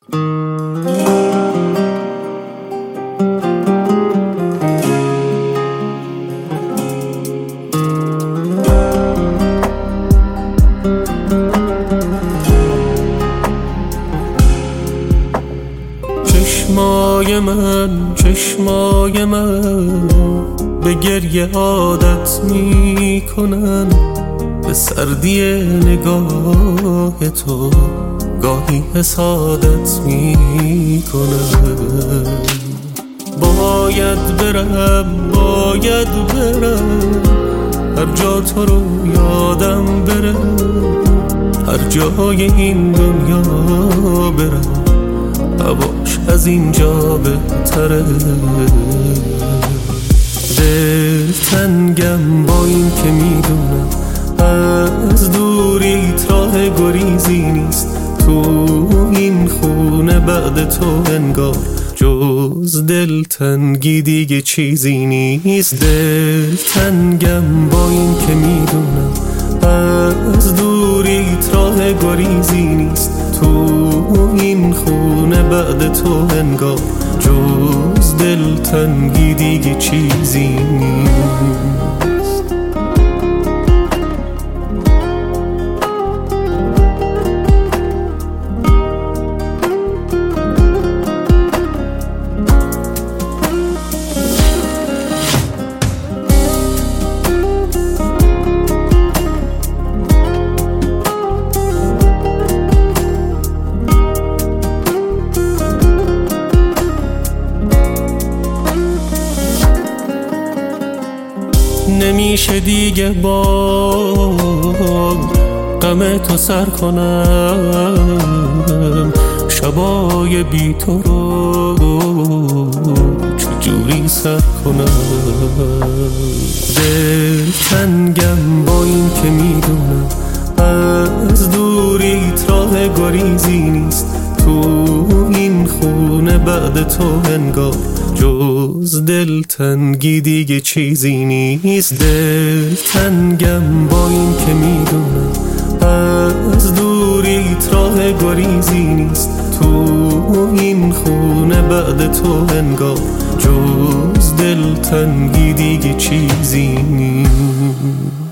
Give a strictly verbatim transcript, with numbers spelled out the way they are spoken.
چشمای من چشمای من به گریه عادت می کنن، به سردی نگاه تو گاهی حسادت می کنن. باید برم باید برم هر جا تو رو یادم بره، هر جای این دنیا برم هواش از اینجا بهتره. دلتنگم با این که میدونم از دوریت راه گریزی نیست، تو این خونه بعد تو انگار جز دلتنگی دیگه چیزی نیست. دلتنگم با این که میدونم از دوریت راه گریزی نیست، تو این خونه بعد تو انگار جز دلتنگی دیگه چیزی نیست. نمیشه دیگه با غم تو سر کنم، شبای بی تو رو چجوری سر کنم. دلتنگم با این که میدونم از دوریت راه گریزی نیست، تو این خونه بعد تو انگار جز دلتنگی دیگه چیزی نیست. دلتنگم با این که میدونم از دوریت راه گریزی نیست، تو این خونه بعد تو انگار جز دلتنگی دیگه چیزی نیست.